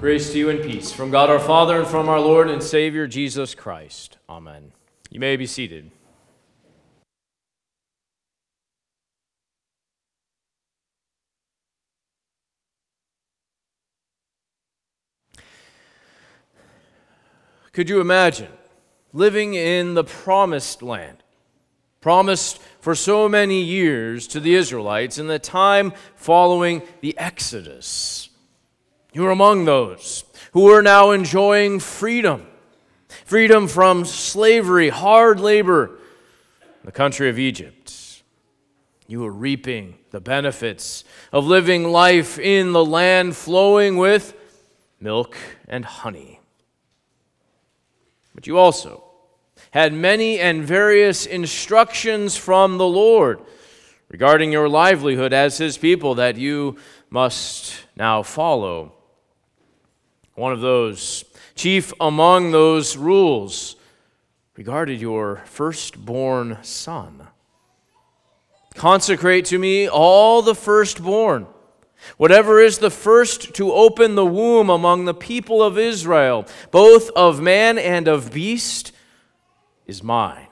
Grace to you and peace from God our Father and from our Lord and Savior Jesus Christ. Amen. You may be seated. Could you imagine living in the promised land, promised for so many years to the Israelites in the time following the Exodus? You were among those who are now enjoying freedom from slavery, hard labor in the country of Egypt. You were reaping the benefits of living life in the land flowing with milk and honey. But you also had many and various instructions from the Lord regarding your livelihood as His people that you must now follow. One of those, chief among those rules, regarded your firstborn son. Consecrate to me all the firstborn. Whatever is the first to open the womb among the people of Israel, both of man and of beast, is mine.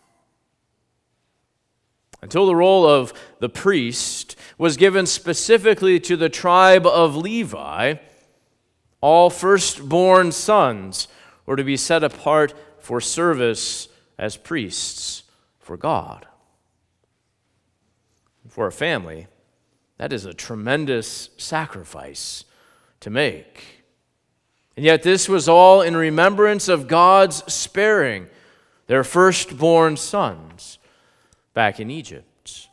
Until the role of the priest was given specifically to the tribe of Levi, all firstborn sons were to be set apart for service as priests for God. For a family, that is a tremendous sacrifice to make. And yet this was all in remembrance of God's sparing their firstborn sons back in Egypt.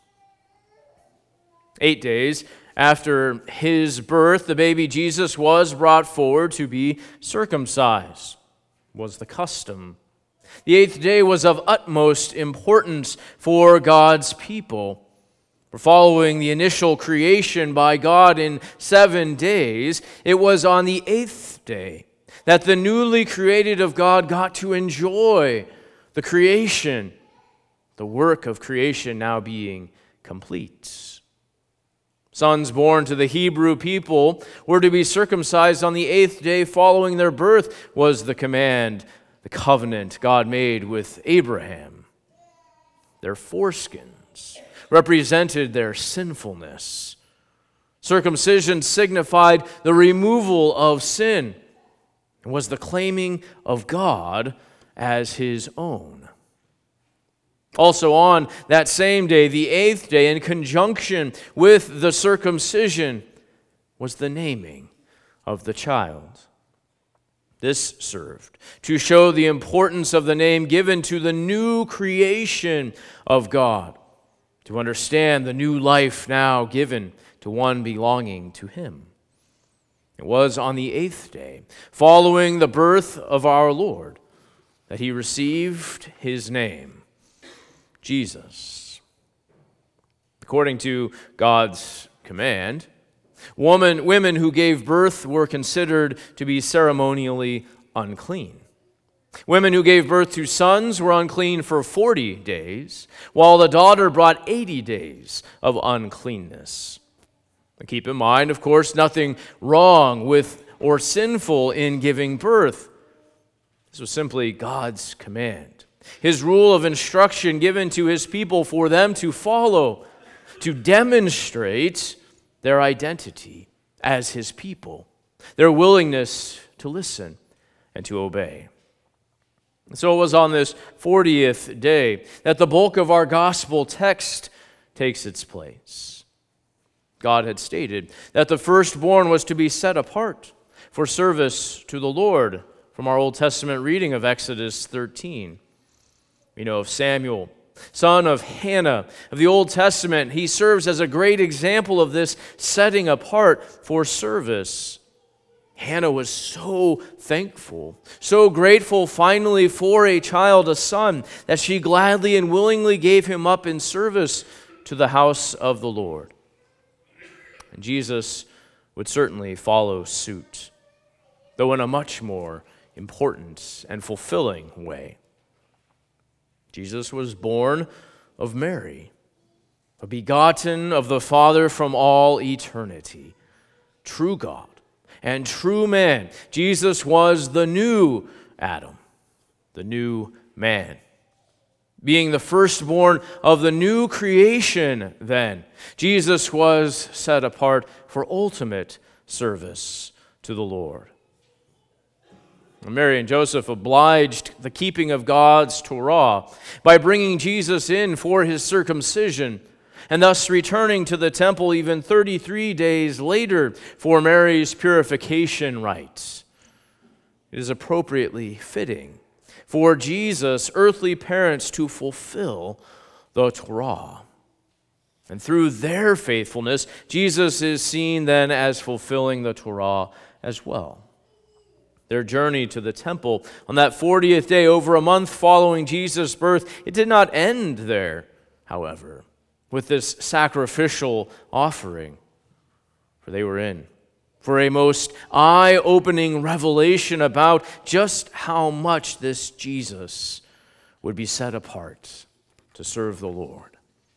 8 days after his birth, the baby Jesus was brought forward to be circumcised, was the custom. The 8th day was of utmost importance for God's people. For following the initial creation by God in 7 days, it was on the 8th day that the newly created of God got to enjoy the creation, the work of creation now being complete. Sons born to the Hebrew people were to be circumcised on the 8th day following their birth, was the command, the covenant God made with Abraham. Their foreskins represented their sinfulness. Circumcision signified the removal of sin and was the claiming of God as His own. Also on that same day, the 8th day, in conjunction with the circumcision, was the naming of the child. This served to show the importance of the name given to the new creation of God, to understand the new life now given to one belonging to Him. It was on the 8th day, following the birth of our Lord, that He received His name, Jesus. According to God's command, women who gave birth were considered to be ceremonially unclean. Women who gave birth to sons were unclean for 40 days, while the daughter brought 80 days of uncleanness. And keep in mind, of course, nothing wrong with or sinful in giving birth. This was simply God's command, His rule of instruction given to His people for them to follow, to demonstrate their identity as His people, their willingness to listen and to obey. So it was on this 40th day that the bulk of our gospel text takes its place. God had stated that the firstborn was to be set apart for service to the Lord from our Old Testament reading of Exodus 13. We know of Samuel, son of Hannah of the Old Testament. He serves as a great example of this setting apart for service. Hannah was so thankful, so grateful finally for a child, a son, that she gladly and willingly gave him up in service to the house of the Lord. And Jesus would certainly follow suit, though in a much more important and fulfilling way. Jesus was born of Mary, begotten of the Father from all eternity, true God and true man. Jesus was the new Adam, the new man. Being the firstborn of the new creation, then, Jesus was set apart for ultimate service to the Lord. Mary and Joseph obliged the keeping of God's Torah by bringing Jesus in for his circumcision, and thus returning to the temple even 33 days later for Mary's purification rites. It is appropriately fitting for Jesus' earthly parents to fulfill the Torah. And through their faithfulness, Jesus is seen then as fulfilling the Torah as well. Their journey to the temple on that 40th day, over a month following Jesus' birth, it did not end there, however, with this sacrificial offering. For they were in for a most eye-opening revelation about just how much this Jesus would be set apart to serve the Lord.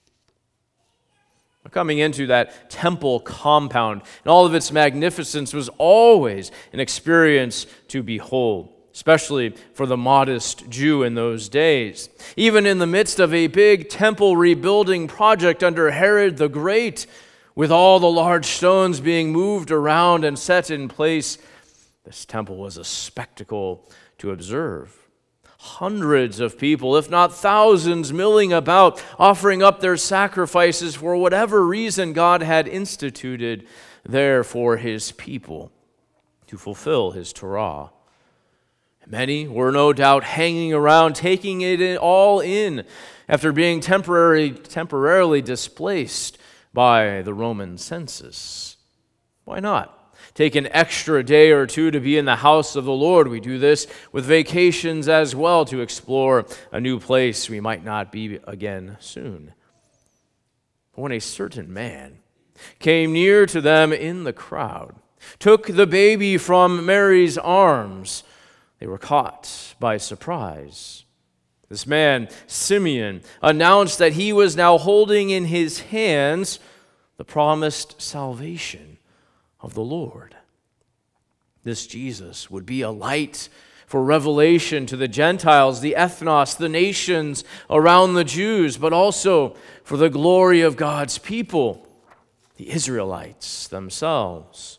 Coming into that temple compound and all of its magnificence was always an experience to behold, especially for the modest Jew in those days. Even in the midst of a big temple rebuilding project under Herod the Great, with all the large stones being moved around and set in place, this temple was a spectacle to observe. Hundreds of people, if not thousands, milling about, offering up their sacrifices for whatever reason God had instituted there for his people to fulfill his Torah. Many were no doubt hanging around, taking it all in after being temporarily displaced by the Roman census. Why not take an extra day or two to be in the house of the Lord? We do this with vacations as well, to explore a new place we might not be again soon. But when a certain man came near to them in the crowd, took the baby from Mary's arms, they were caught by surprise. This man, Simeon, announced that he was now holding in his hands the promised salvation of the Lord. This Jesus would be a light for revelation to the Gentiles, the ethnos, the nations around the Jews, but also for the glory of God's people, the Israelites themselves.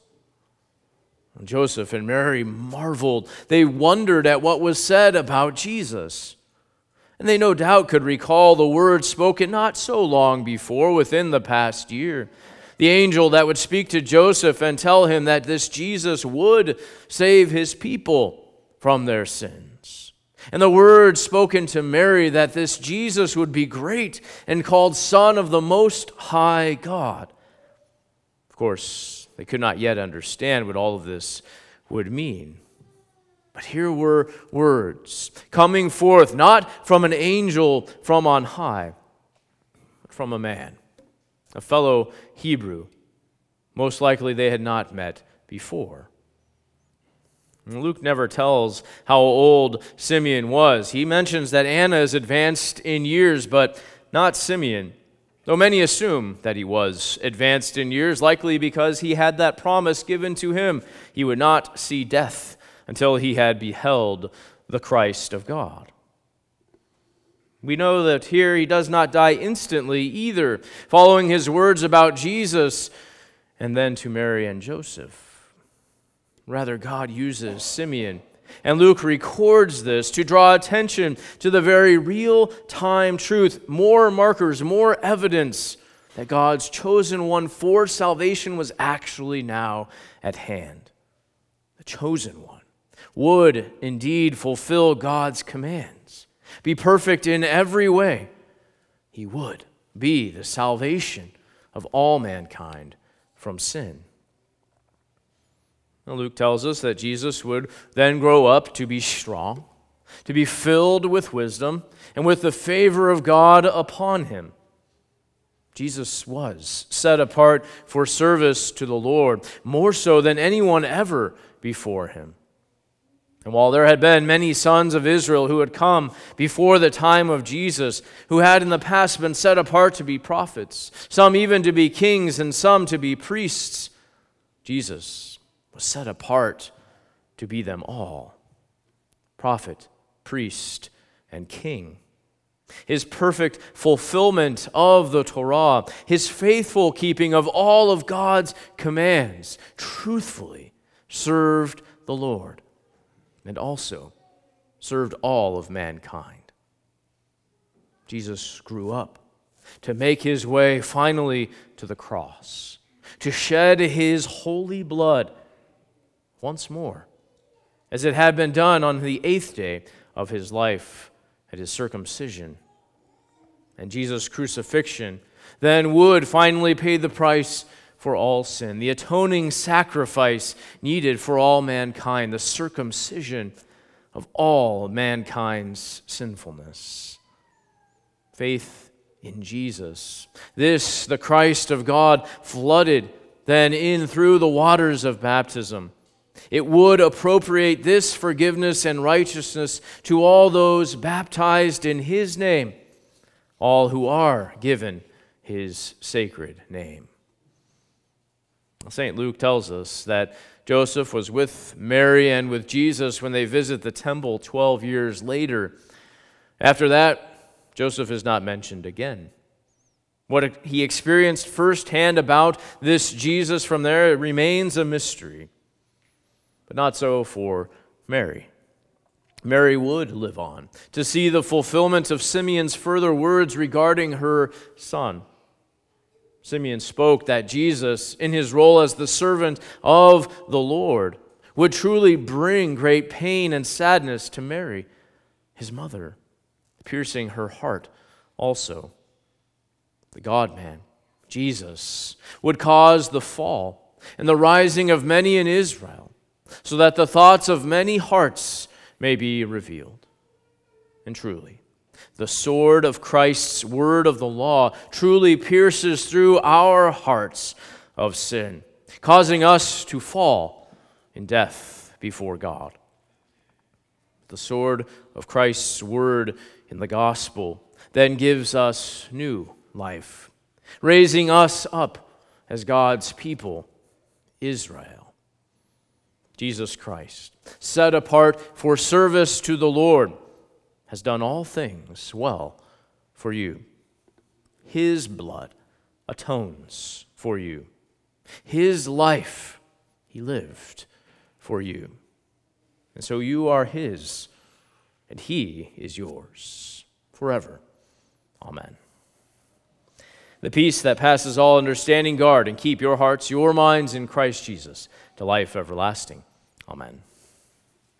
Joseph and Mary marveled. They wondered at what was said about Jesus. And they no doubt could recall the words spoken not so long before, within the past year. The angel that would speak to Joseph and tell him that this Jesus would save his people from their sins. And the words spoken to Mary that this Jesus would be great and called Son of the Most High God. Of course, they could not yet understand what all of this would mean. But here were words coming forth, not from an angel from on high, but from a man, a fellow Hebrew. Most likely they had not met before. And Luke never tells how old Simeon was. He mentions that Anna is advanced in years, but not Simeon, though many assume that he was advanced in years, likely because he had that promise given to him. He would not see death until he had beheld the Christ of God. We know that here he does not die instantly either, following his words about Jesus and then to Mary and Joseph. Rather, God uses Simeon, and Luke records this to draw attention to the very real-time truth, more markers, more evidence that God's chosen one for salvation was actually now at hand. The chosen one would indeed fulfill God's commands, be perfect in every way. He would be the salvation of all mankind from sin. Now, Luke tells us that Jesus would then grow up to be strong, to be filled with wisdom, and with the favor of God upon him. Jesus was set apart for service to the Lord, more so than anyone ever before him. And while there had been many sons of Israel who had come before the time of Jesus, who had in the past been set apart to be prophets, some even to be kings and some to be priests, Jesus was set apart to be them all: prophet, priest, and king. His perfect fulfillment of the Torah, his faithful keeping of all of God's commands, truthfully served the Lord and also served all of mankind. Jesus grew up to make his way finally to the cross, to shed his holy blood once more, as it had been done on the 8th day of his life at his circumcision. And Jesus' crucifixion then would finally pay the price for all sin, the atoning sacrifice needed for all mankind, the circumcision of all mankind's sinfulness. Faith in Jesus, this, the Christ of God, flooded then in through the waters of baptism. It would appropriate this forgiveness and righteousness to all those baptized in his name, all who are given his sacred name. St. Luke tells us that Joseph was with Mary and with Jesus when they visit the temple 12 years later. After that, Joseph is not mentioned again. What he experienced firsthand about this Jesus from there remains a mystery. But not so for Mary. Mary would live on to see the fulfillment of Simeon's further words regarding her son. Simeon spoke that Jesus, in his role as the servant of the Lord, would truly bring great pain and sadness to Mary, his mother, piercing her heart also. The God-man, Jesus, would cause the fall and the rising of many in Israel, so that the thoughts of many hearts may be revealed. And truly, the sword of Christ's word of the law truly pierces through our hearts of sin, causing us to fall in death before God. The sword of Christ's word in the gospel then gives us new life, raising us up as God's people, Israel. Jesus Christ, set apart for service to the Lord, has done all things well for you. His blood atones for you. His life he lived for you. And so you are his, and he is yours forever. Amen. The peace that passes all understanding guard and keep your hearts, your minds in Christ Jesus to life everlasting. Amen.